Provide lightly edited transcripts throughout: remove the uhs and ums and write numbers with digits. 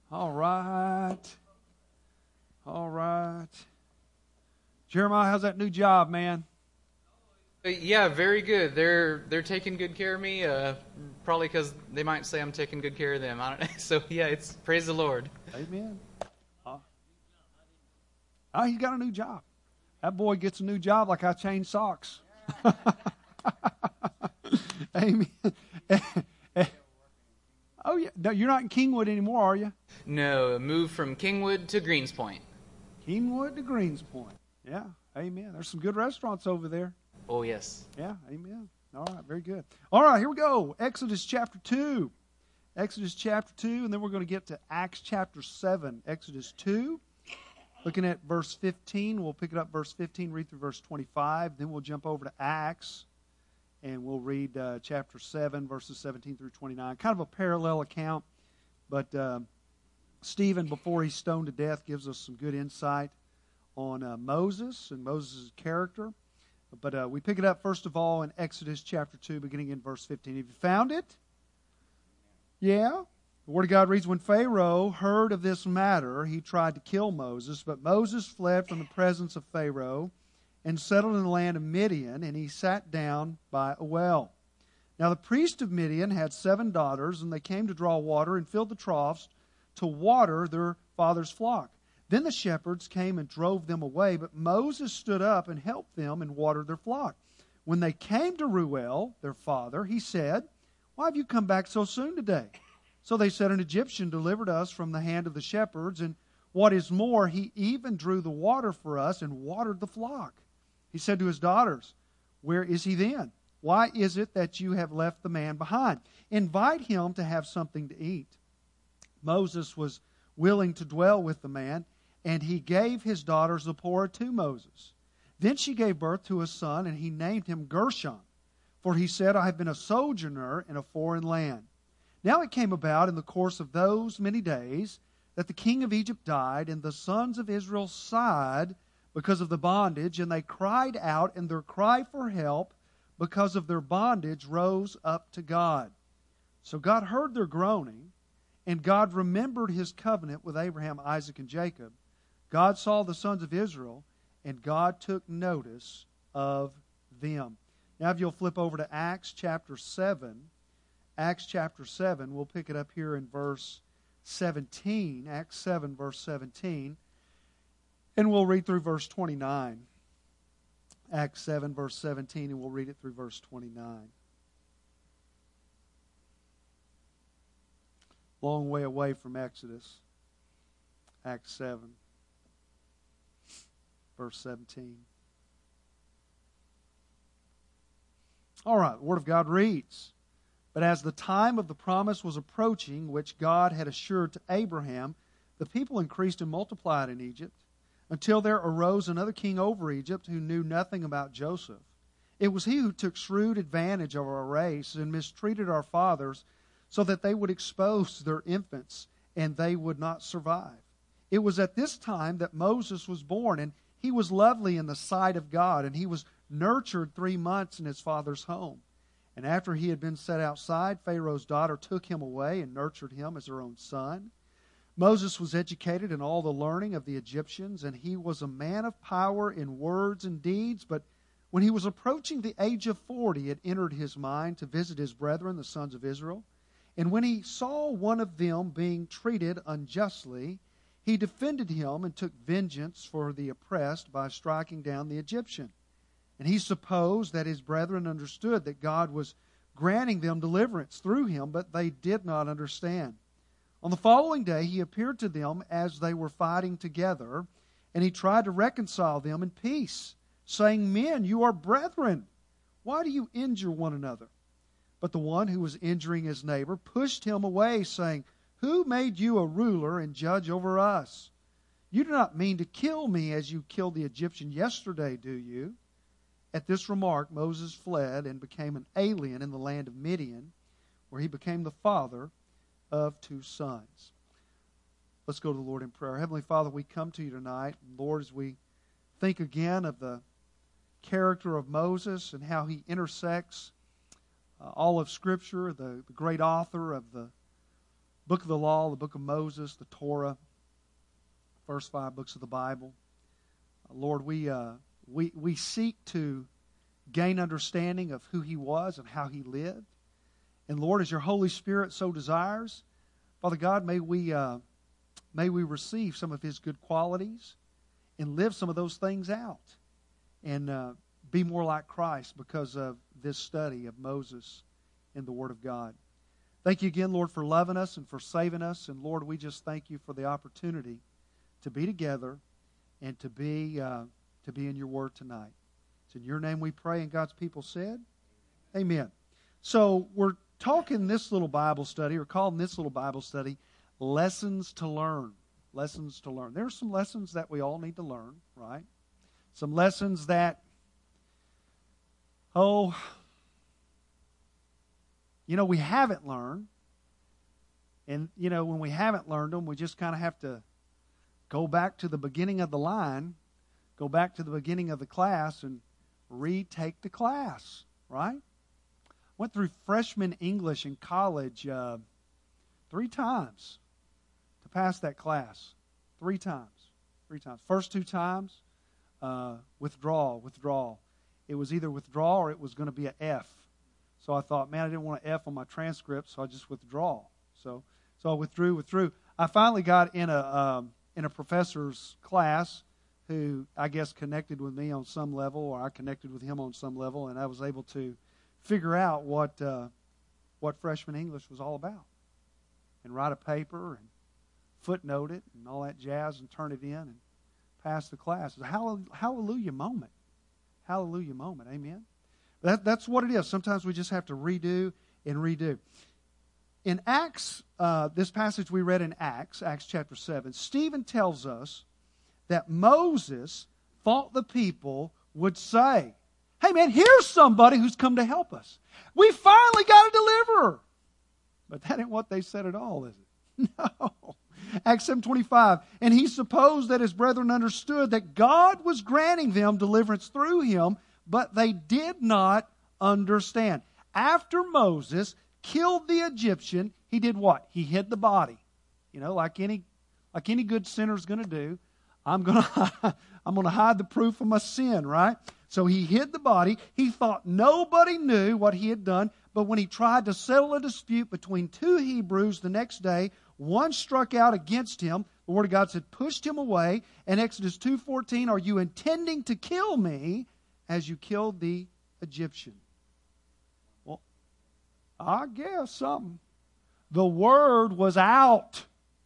All right. All right. Jeremiah, how's that new job, man? Yeah, very good. They're taking good care of me. Probably because they might say I'm taking good care of them. I don't know. So yeah, it's praise the Lord. Amen. Oh, he's got a new job. That boy gets a new job like I change socks. Amen. Oh, yeah. No, you're not in Kingwood anymore, are you? No, a move from Kingwood to Greenspoint. Kingwood to Greenspoint. Yeah. Amen. There's some good restaurants over there. Oh yes. Yeah. Amen. All right. Very good. All right. Here we go. Exodus chapter 2. Exodus chapter 2, and then we're going to get to Acts chapter 7. Exodus 2. Looking at verse 15, we'll pick it up verse 15, read through verse 25. Then we'll jump over to Acts, and we'll read chapter 7, verses 17 through 29. Kind of a parallel account, but Stephen, before he's stoned to death, gives us some good insight on Moses and Moses' character. But we pick it up, first of all, in Exodus chapter 2, beginning in verse 15. Have you found it? Yeah? The Word of God reads, when Pharaoh heard of this matter, he tried to kill Moses, but Moses fled from the presence of Pharaoh and settled in the land of Midian, and he sat down by a well. Now the priest of Midian had 7 daughters, and they came to draw water and filled the troughs to water their father's flock. Then the shepherds came and drove them away, but Moses stood up and helped them and watered their flock. When they came to Reuel, their father, he said, why have you come back so soon today? So they said, an Egyptian delivered us from the hand of the shepherds, and what is more, he even drew the water for us and watered the flock. He said to his daughters, where is he then? Why is it that you have left the man behind? Invite him to have something to eat. Moses was willing to dwell with the man, and he gave his daughter Zipporah to Moses. Then she gave birth to a son, and he named him Gershom, for he said, I have been a sojourner in a foreign land. Now it came about in the course of those many days that the king of Egypt died, and the sons of Israel sighed because of the bondage, and they cried out, and their cry for help because of their bondage rose up to God. So God heard their groaning, and God remembered his covenant with Abraham, Isaac, and Jacob. God saw the sons of Israel, and God took notice of them. Now if you'll flip over to Acts chapter 7, Acts chapter 7, we'll pick it up here in verse 17, Acts 7, verse 17, and we'll read through verse 29. Acts 7, verse 17, and we'll read it through verse 29. Long way away from Exodus. Acts 7, verse 17. All right, the Word of God reads, but as the time of the promise was approaching, which God had assured to Abraham, the people increased and multiplied in Egypt, until there arose another king over Egypt who knew nothing about Joseph. It was he who took shrewd advantage of our race and mistreated our fathers, so that they would expose their infants, and they would not survive. It was at this time that Moses was born, and he was lovely in the sight of God, and he was nurtured 3 months in his father's home. And after he had been set outside, Pharaoh's daughter took him away and nurtured him as her own son. Moses was educated in all the learning of the Egyptians, and he was a man of power in words and deeds. But when he was approaching the age of 40, it entered his mind to visit his brethren, the sons of Israel. And when he saw one of them being treated unjustly, he defended him and took vengeance for the oppressed by striking down the Egyptian. And he supposed that his brethren understood that God was granting them deliverance through him, but they did not understand. On the following day, he appeared to them as they were fighting together, and he tried to reconcile them in peace, saying, men, you are brethren. Why do you injure one another? But the one who was injuring his neighbor pushed him away, saying, who made you a ruler and judge over us? You do not mean to kill me as you killed the Egyptian yesterday, do you? At this remark, Moses fled and became an alien in the land of Midian, where he became the father of 2 sons. Let's go to the Lord in prayer. Heavenly Father, we come to you tonight. Lord, as we think again of the character of Moses and how he intersects all of Scripture, the great author of the book of the law, the book of Moses, the Torah, first 5 books of the Bible. Lord, we seek to gain understanding of who He was and how He lived. And Lord, as Your Holy Spirit so desires, Father God, may we receive some of His good qualities and live some of those things out and be more like Christ because of this study of Moses in the Word of God. Thank You again, Lord, for loving us and for saving us. And Lord, we just thank You for the opportunity to be together and to be in Your Word tonight. It's in Your name we pray, and God's people said, Amen. So we're talking this little Bible study, or calling this little Bible study, Lessons to Learn. Lessons to learn. There are some lessons that we all need to learn, right? Some lessons that, we haven't learned. And, when we haven't learned them, we just kind of have to go back to the beginning of the line, go back to the beginning of the class, and retake the class, right? Went through freshman English in college 3 times to pass that class. 3 times. 3 times. First 2 times, withdrawal. It was either withdrawal or it was going to be an F. So I thought, man, I didn't want an F on my transcript, so I just withdraw. So I withdrew. I finally got in a professor's class who I guess connected with me on some level, or I connected with him on some level, and I was able to figure out what freshman English was all about, and write a paper and footnote it and all that jazz and turn it in and pass the class. It's a hallelujah moment. Hallelujah moment. Amen. That's what it is. Sometimes we just have to redo and redo. In Acts, this passage we read in Acts chapter 7, Stephen tells us that Moses thought the people would say, hey man, here's somebody who's come to help us. We finally got a deliverer. But that ain't what they said at all, is it? No. Acts 7:25, and he supposed that his brethren understood that God was granting them deliverance through him, but they did not understand. After Moses killed the Egyptian, he did what? He hid the body. Like any good sinner's going to do. I'm going to hide the proof of my sin, right? So he hid the body. He thought nobody knew what he had done, but when he tried to settle a dispute between 2 Hebrews the next day, one struck out against him. The Word of God said, pushed him away. And Exodus 2:14, are you intending to kill me as you killed the Egyptian? Well, I guess something. The word was out.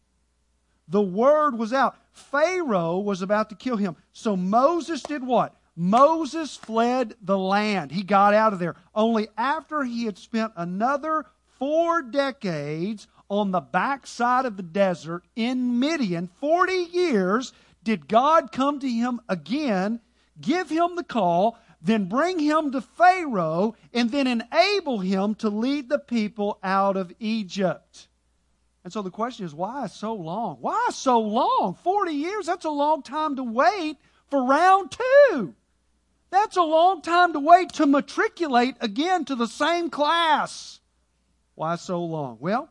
The word was out. Pharaoh was about to kill him. So Moses did what? Moses fled the land. He got out of there. Only after he had spent another 4 decades on the backside of the desert in Midian, 40 years, did God come to him again, give him the call, then bring him to Pharaoh, and then enable him to lead the people out of Egypt. And so the question is, why so long? Why so long? 40 years, that's a long time to wait for round 2. That's a long time to wait to matriculate again to the same class. Why so long? Well,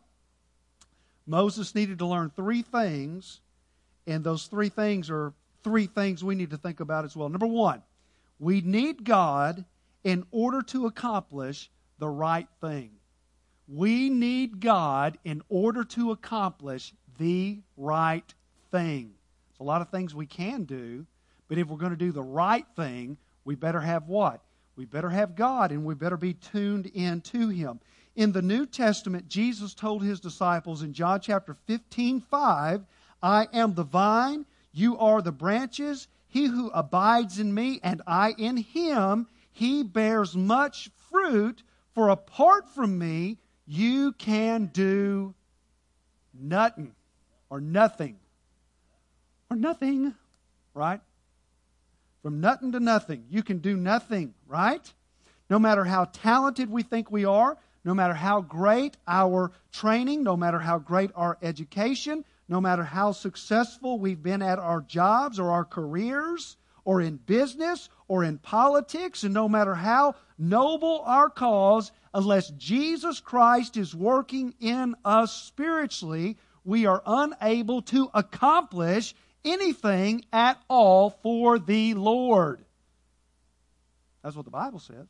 Moses needed to learn 3 things, and those 3 things are 3 things we need to think about as well. Number 1, we need God in order to accomplish the right thing. We need God in order to accomplish the right thing. There's a lot of things we can do, but if we're going to do the right thing, we better have what? We better have God, and we better be tuned in to Him. In the New Testament, Jesus told His disciples in John chapter 15:5, I am the vine, you are the branches. He who abides in me and I in him, he bears much fruit, for apart from me, you can do nothing. Or nothing. Or nothing, right? From nothing to nothing, you can do nothing, right? No matter how talented we think we are, no matter how great our training, no matter how great our education, no matter how successful we've been at our jobs or our careers or in business or in politics, and no matter how noble our cause, unless Jesus Christ is working in us spiritually, we are unable to accomplish anything at all for the Lord. That's what the Bible says.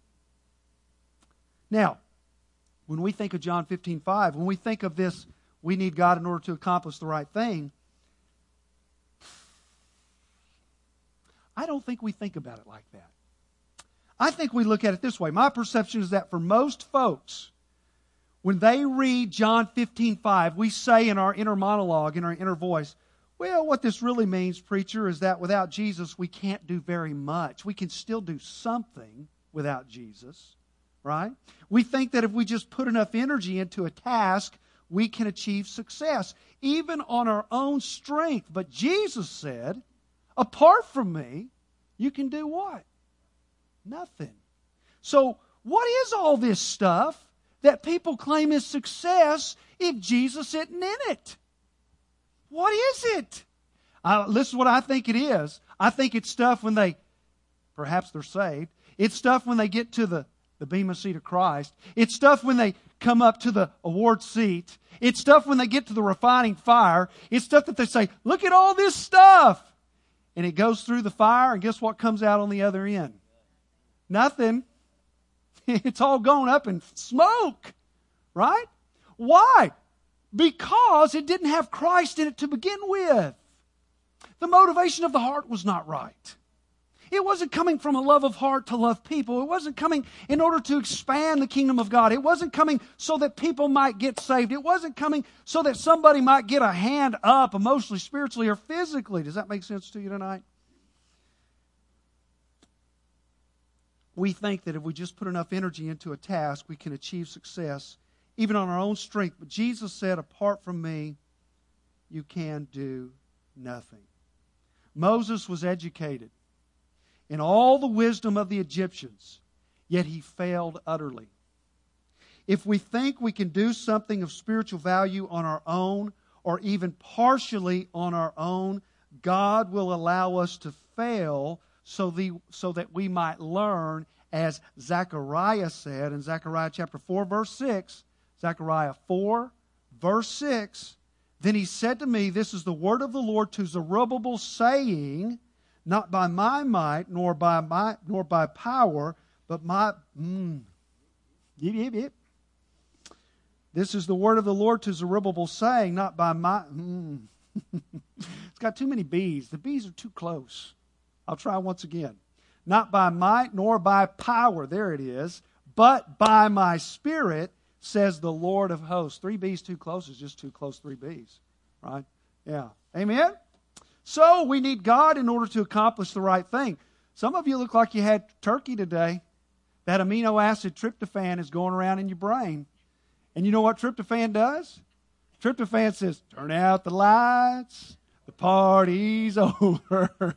Now, when we think of John 15:5, when we think of this, we need God in order to accomplish the right thing, I don't think we think about it like that. I think we look at it this way. My perception is that for most folks, when they read John 15:5, we say in our inner monologue, in our inner voice, well, what this really means, preacher, is that without Jesus, we can't do very much. We can still do something without Jesus, right? We think that if we just put enough energy into a task, we can achieve success, even on our own strength. But Jesus said, apart from me, you can do what? Nothing. So, what is all this stuff that people claim is success if Jesus isn't in it? What is it? This is what I think it is. I think it's stuff when perhaps they're saved. It's stuff when they get to the bema seat of Christ. It's stuff when they come up to the award seat. It's stuff when they get to the refining fire. It's stuff that they say, look at all this stuff. And it goes through the fire, and guess what comes out on the other end? Nothing. It's all gone up in smoke. Right? Why? Because it didn't have Christ in it to begin with. The motivation of the heart was not right. It wasn't coming from a love of heart to love people. It wasn't coming in order to expand the kingdom of God. It wasn't coming so that people might get saved. It wasn't coming so that somebody might get a hand up emotionally, spiritually, or physically. Does that make sense to you tonight? We think that if we just put enough energy into a task, we can achieve success, even on our own strength. But Jesus said, apart from me, you can do nothing. Moses was educated in all the wisdom of the Egyptians, yet he failed utterly. If we think we can do something of spiritual value on our own, or even partially on our own, God will allow us to fail so that we might learn, as Zechariah said in Zechariah chapter 4, verse 6, Zechariah 4, verse 6, then he said to me, this is the word of the Lord to Zerubbabel, saying, not by my might, nor by power, but my... This is the word of the Lord to Zerubbabel, saying, not by my... It's got too many B's. The B's are too close. I'll try once again. Not by might, nor by power, there it is, but by my Spirit, says the Lord of hosts. 3 B's too close is just too close, 3 B's. Right? Yeah. Amen? So we need God in order to accomplish the right thing. Some of you look like you had turkey today. That amino acid tryptophan is going around in your brain. And you know what tryptophan does? Tryptophan says, turn out the lights. The party's over.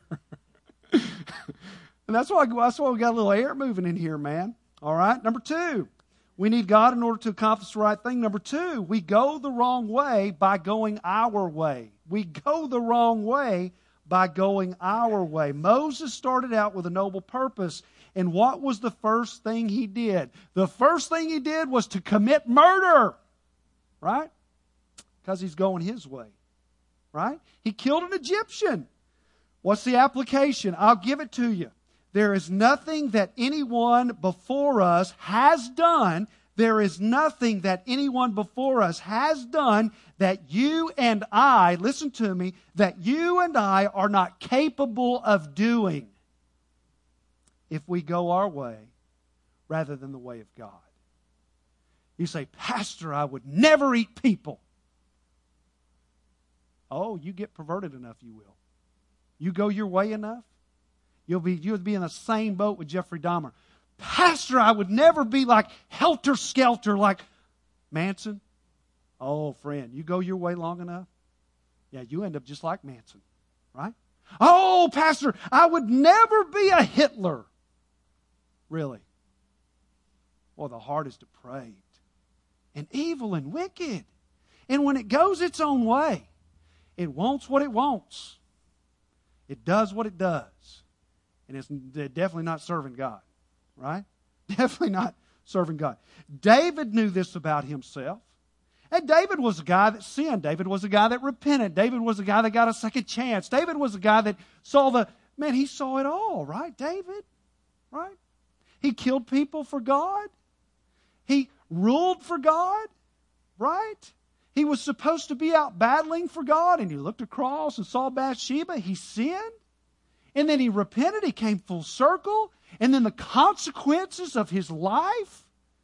And that's why we got a little air moving in here, man. All right? Number 2, we need God in order to accomplish the right thing. Number 2, we go the wrong way by going our way. We go the wrong way by going our way. Moses started out with a noble purpose. And what was the first thing he did? The first thing he did was to commit murder. Right? Because he's going his way. Right? He killed an Egyptian. What's the application? I'll give it to you. There is nothing that anyone before us has done. There is nothing that anyone before us has done that you and I, listen to me, that you and I are not capable of doing if we go our way rather than the way of God. You say, Pastor, I would never eat people. Oh, you get perverted enough, you will. You go your way enough, you'll be in the same boat with Jeffrey Dahmer. Pastor, I would never be like helter-skelter like Manson. Oh, friend, you go your way long enough, yeah, you end up just like Manson, right? Oh, Pastor, I would never be a Hitler. Really? Well, the heart is depraved and evil and wicked. And when it goes its own way, it wants what it wants. It does what it does. And it's definitely not serving God, right? Definitely not serving God. David knew this about himself. And David was a guy that sinned. David was a guy that repented. David was a guy that got a second chance. David was a guy that saw he saw it all, right? David, right? He killed people for God. He ruled for God, right? He was supposed to be out battling for God, and he looked across and saw Bathsheba. He sinned. And then he repented. He came full circle. And then the consequences of his life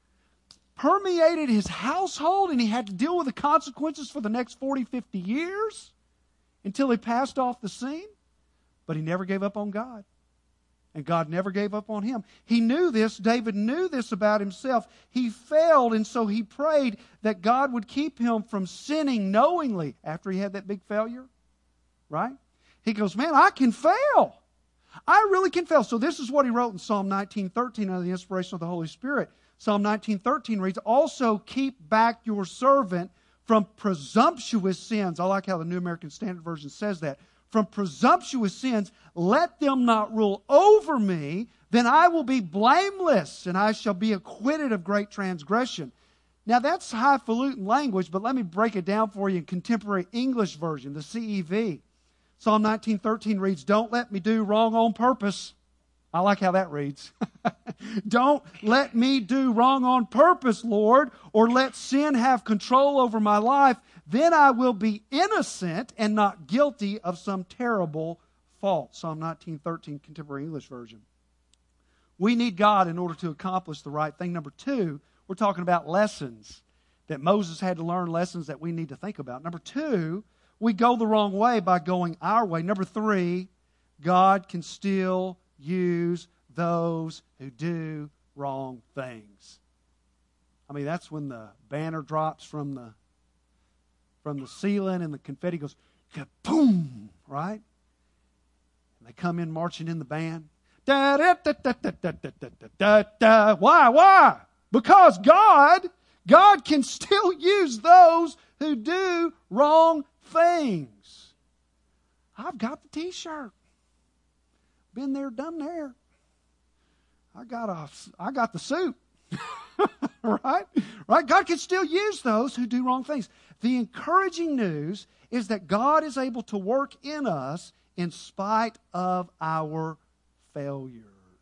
permeated his household, and he had to deal with the consequences for the next 40, 50 years until he passed off the scene. But he never gave up on God. And God never gave up on him. He knew this. David knew this about himself. He failed, and so he prayed that God would keep him from sinning knowingly after he had that big failure. Right? He goes, man, I can fail. I really can fail. So this is what he wrote in Psalm 19:13 under the inspiration of the Holy Spirit. Psalm 19:13 reads, also keep back your servant from presumptuous sins. I like how the New American Standard Version says that. From presumptuous sins, let them not rule over me, then I will be blameless, and I shall be acquitted of great transgression. Now that's highfalutin language, but let me break it down for you in contemporary English version, the CEV. Psalm 19:13 reads, don't let me do wrong on purpose. I like how that reads. Don't let me do wrong on purpose, Lord, or let sin have control over my life. Then I will be innocent and not guilty of some terrible fault. Psalm 19:13, Contemporary English Version. We need God in order to accomplish the right thing. Number two, we're talking about lessons that Moses had to learn, lessons that we need to think about. Number two, we go the wrong way by going our way. Number three, God can still use those who do wrong things. I mean, that's when the banner drops from the ceiling and the confetti goes kaboom, right? And they come in marching in the band. Da, da, da, da, da, da, da, da, da, da. Why? Because God can still use those who do wrong things. I've got the t-shirt. Been there, done there. I got the suit. Right? God can still use those who do wrong things. The encouraging news is that God is able to work in us in spite of our failures.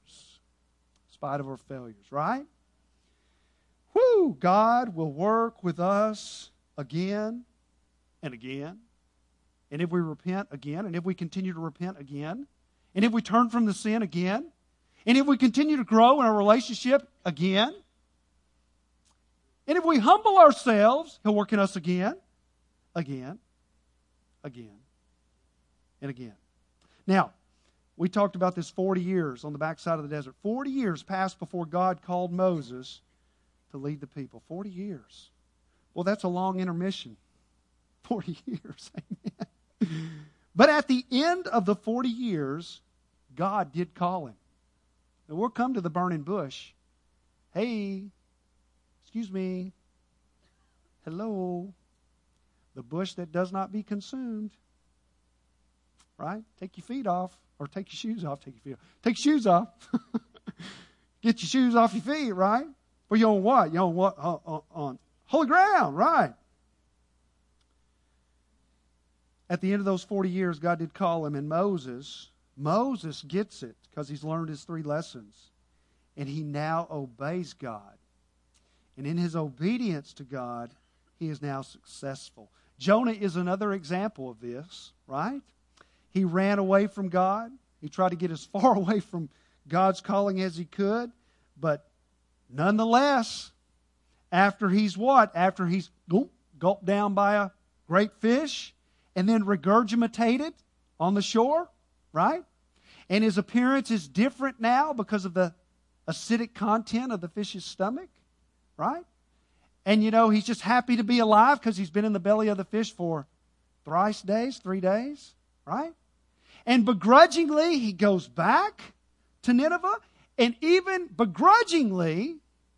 In spite of our failures, right? Whoo! God will work with us again and again. And if we repent again, and if we continue to repent again, and if we turn from the sin again, and if we continue to grow in our relationship again, and if we humble ourselves, He'll work in us again, and again. Now, we talked about this 40 years on the backside of the desert. 40 years passed before God called Moses to lead the people. 40 years. Well, that's a long intermission. 40 years. Amen. But at the end of the 40 years, God did call him. And we'll come to the burning bush. Hey, excuse me. Hello. The bush that does not be consumed. Right? Take your feet off. Or take your shoes off. Take your shoes off. Get your shoes off your feet, right? Well, you're on what? You're on what? On holy ground, right? At the end of those 40 years, God did call him, and Moses gets it because he's learned his 3 lessons. And he now obeys God. And in his obedience to God, he is now successful. Jonah is another example of this, right? He ran away from God. He tried to get as far away from God's calling as he could. But nonetheless, after he's what? After he's gulped down by a great fish and then regurgitated on the shore, right? And his appearance is different now because of the acidic content of the fish's stomach, right? And he's just happy to be alive because he's been in the belly of the fish for 3 days, right? And begrudgingly, he goes back to Nineveh, and even begrudgingly,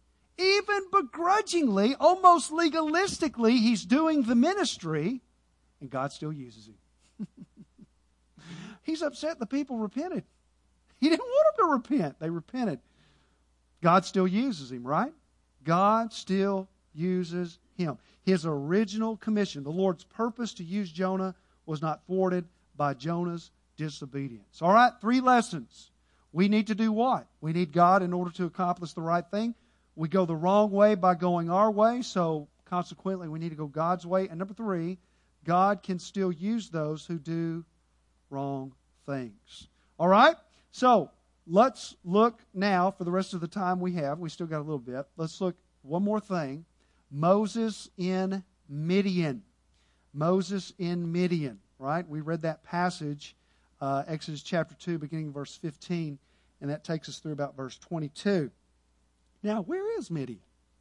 almost legalistically, he's doing the ministry, and God still uses him. He's upset the people repented. He didn't want them to repent. They repented. God still uses him, right? God still uses him. His original commission, the Lord's purpose to use Jonah, was not thwarted by Jonah's disobedience. All right, 3 lessons. We need to do what? We need God in order to accomplish the right thing. We go the wrong way by going our way, so consequently we need to go God's way. And number 3, God can still use those who do wrong things. All right? So, let's look now, for the rest of the time we have, we still got a little bit, let's look one more thing. Moses in Midian. Moses in Midian, right? We read that passage, Exodus chapter 2, beginning verse 15, and that takes us through about verse 22. Now, where is Midian?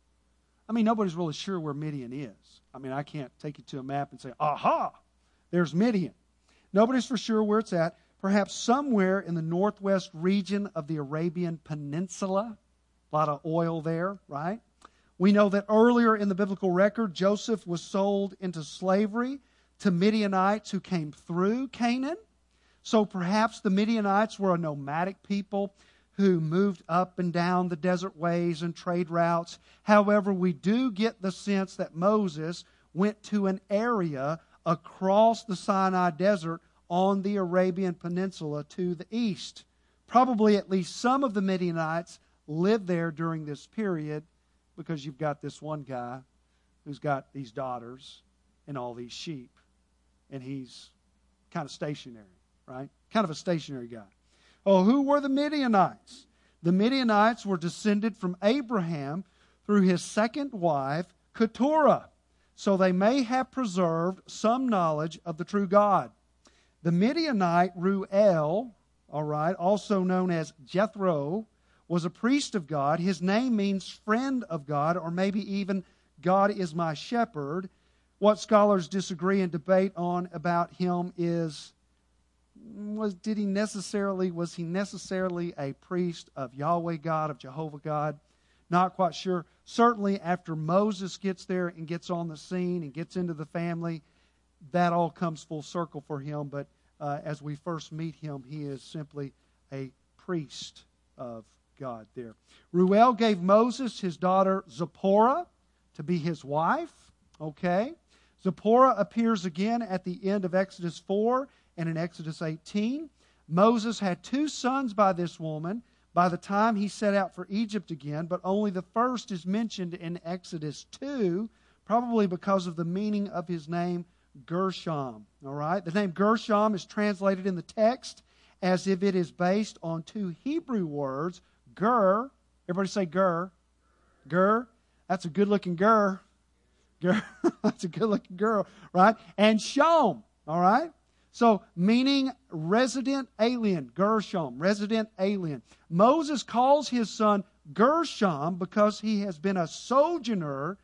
I mean, nobody's really sure where Midian is. I mean, I can't take you to a map and say, aha, there's Midian. Nobody's for sure where it's at. Perhaps somewhere in the northwest region of the Arabian Peninsula. A lot of oil there, right? We know that earlier in the biblical record, Joseph was sold into slavery to Midianites who came through Canaan. So perhaps the Midianites were a nomadic people who moved up and down the desert ways and trade routes. However, we do get the sense that Moses went to an area across the Sinai Desert on the Arabian Peninsula to the east. Probably at least some of the Midianites lived there during this period, because you've got this one guy who's got these daughters and all these sheep, and he's kind of stationary, right? Kind of a stationary guy. Oh, who were the Midianites? The Midianites were descended from Abraham through his second wife, Keturah. So they may have preserved some knowledge of the true God. The Midianite Ruel, all right, also known as Jethro, was a priest of God. His name means friend of God, or maybe even God is my shepherd. What scholars disagree and debate on about him is, was he necessarily a priest of Yahweh God, of Jehovah God? Not quite sure. Certainly after Moses gets there and gets on the scene and gets into the family, that all comes full circle for him. But as we first meet him, he is simply a priest of God there. Ruel gave Moses his daughter Zipporah to be his wife. Okay. Zipporah appears again at the end of Exodus 4 and in Exodus 18. Moses had 2 sons by this woman by the time he set out for Egypt again, but only the first is mentioned in Exodus 2, probably because of the meaning of his name, Gershom. All right? The name Gershom is translated in the text as if it is based on 2 Hebrew words, Ger. Everybody say Ger. Ger. That's a good-looking Ger. Ger. That's a good-looking girl, right? And Shom. All right? So, meaning resident alien, Gershom, resident alien. Moses calls his son Gershom because he has been a sojourner,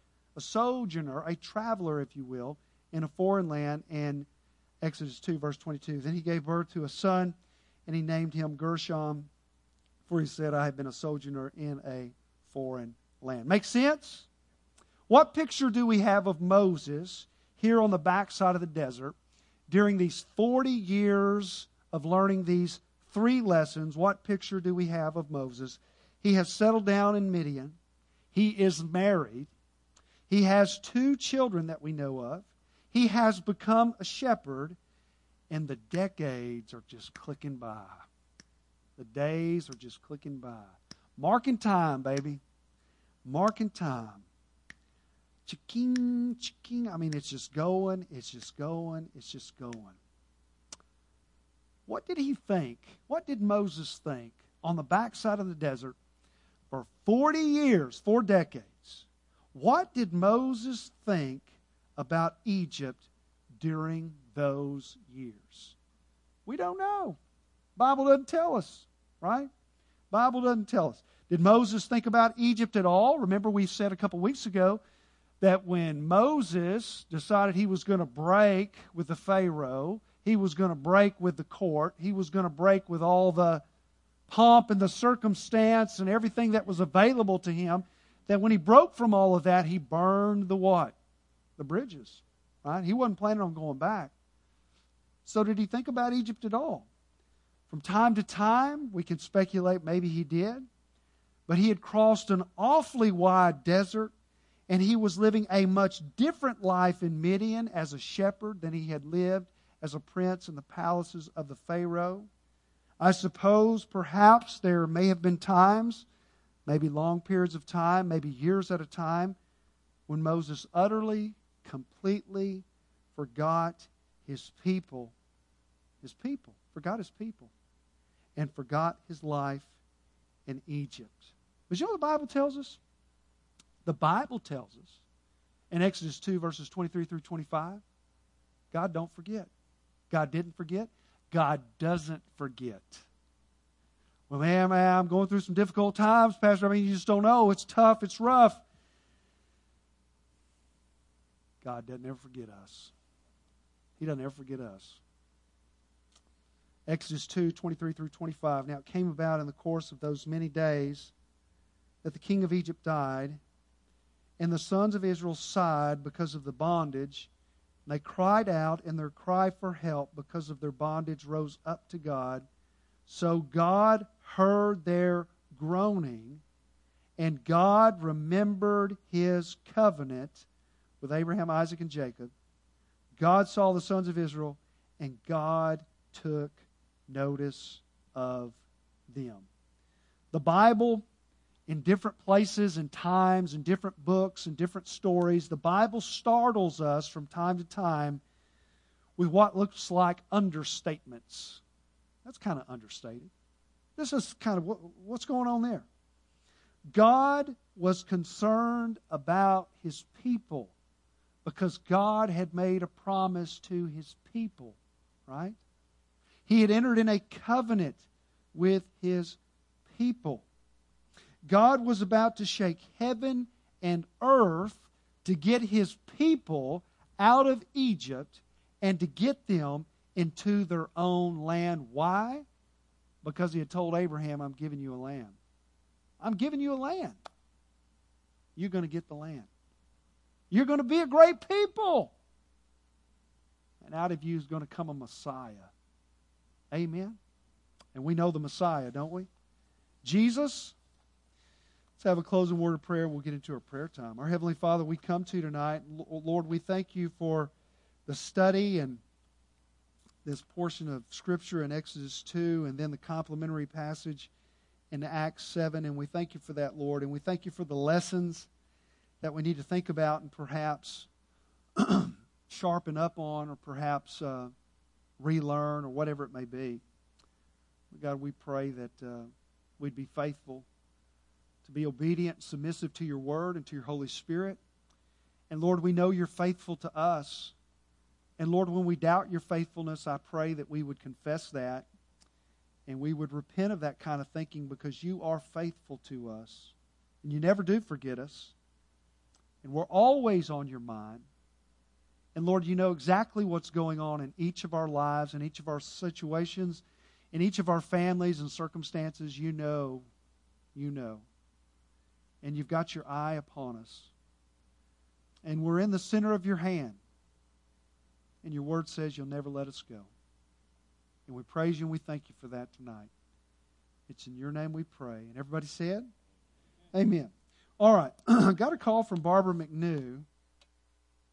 a traveler, if you will, in a foreign land. And Exodus 2, verse 22. Then he gave birth to a son, and he named him Gershom, for he said, I have been a sojourner in a foreign land. Make sense? What picture do we have of Moses here on the backside of the desert during these 40 years of learning these 3 lessons? What picture do we have of Moses? He has settled down in Midian. He is married. He has 2 children that we know of. He has become a shepherd, and the decades are just clicking by. The days are just clicking by. Marking time, baby. Marking time. Chicking, chicking. I mean, it's just going, it's just going, it's just going. What did he think? What did Moses think on the backside of the desert for 40 years, 4 decades? What did Moses think about Egypt during those years? We don't know. Bible doesn't tell us, right? Bible doesn't tell us. Did Moses think about Egypt at all? Remember we said a couple weeks ago that when Moses decided he was going to break with the Pharaoh, he was going to break with the court, he was going to break with all the pomp and the circumstance and everything that was available to him, that when he broke from all of that, he burned the what? The bridges, right? He wasn't planning on going back. So did he think about Egypt at all? From time to time, we can speculate maybe he did. But he had crossed an awfully wide desert, and he was living a much different life in Midian as a shepherd than he had lived as a prince in the palaces of the Pharaoh. I suppose perhaps there may have been times, maybe long periods of time, maybe years at a time, when Moses utterly, completely forgot his people, forgot his people, and forgot his life in Egypt. But you know what the Bible tells us? The Bible tells us in Exodus 2, verses 23 through 25, God don't forget. God didn't forget. God doesn't forget. Well, man, I'm going through some difficult times, Pastor. I mean, you just don't know. It's tough. It's rough. God doesn't ever forget us. He doesn't ever forget us. Exodus 2, 23 through 25. Now it came about in the course of those many days that the king of Egypt died, and the sons of Israel sighed because of the bondage. And they cried out, and their cry for help because of their bondage rose up to God. So God heard their groaning, and God remembered his covenant with Abraham, Isaac, and Jacob. God saw the sons of Israel, and God took notice of them. The Bible, in different places and times, in different books and different stories, the Bible startles us from time to time with what looks like understatements. That's kind of understated. This is kind of what's going on there. God was concerned about his people because God had made a promise to his people, right? He had entered in a covenant with his people. God was about to shake heaven and earth to get his people out of Egypt and to get them into their own land. Why? Because he had told Abraham, I'm giving you a land. I'm giving you a land. You're going to get the land. You're going to be a great people. And out of you is going to come a Messiah. Amen? And we know the Messiah, don't we? Jesus. Let's have a closing word of prayer. We'll get into our prayer time. Our Heavenly Father, we come to you tonight. Lord, we thank you for the study and this portion of Scripture in Exodus 2 and then the complementary passage in Acts 7. And we thank you for that, Lord. And we thank you for the lessons that we need to think about and perhaps sharpen up on or perhaps relearn or whatever it may be. God, we pray that we'd be faithful to be obedient, submissive to your word and to your Holy Spirit. And Lord, we know you're faithful to us. And Lord, when we doubt your faithfulness, I pray that we would confess that and we would repent of that kind of thinking because you are faithful to us. And you never do forget us. And we're always on your mind. And Lord, you know exactly what's going on in each of our lives, in each of our situations, in each of our families and circumstances. You know. And you've got your eye upon us. And we're in the center of your hand. And your word says you'll never let us go. And we praise you and we thank you for that tonight. It's in your name we pray. And everybody said? Amen. All right. Got a call from Barbara McNew.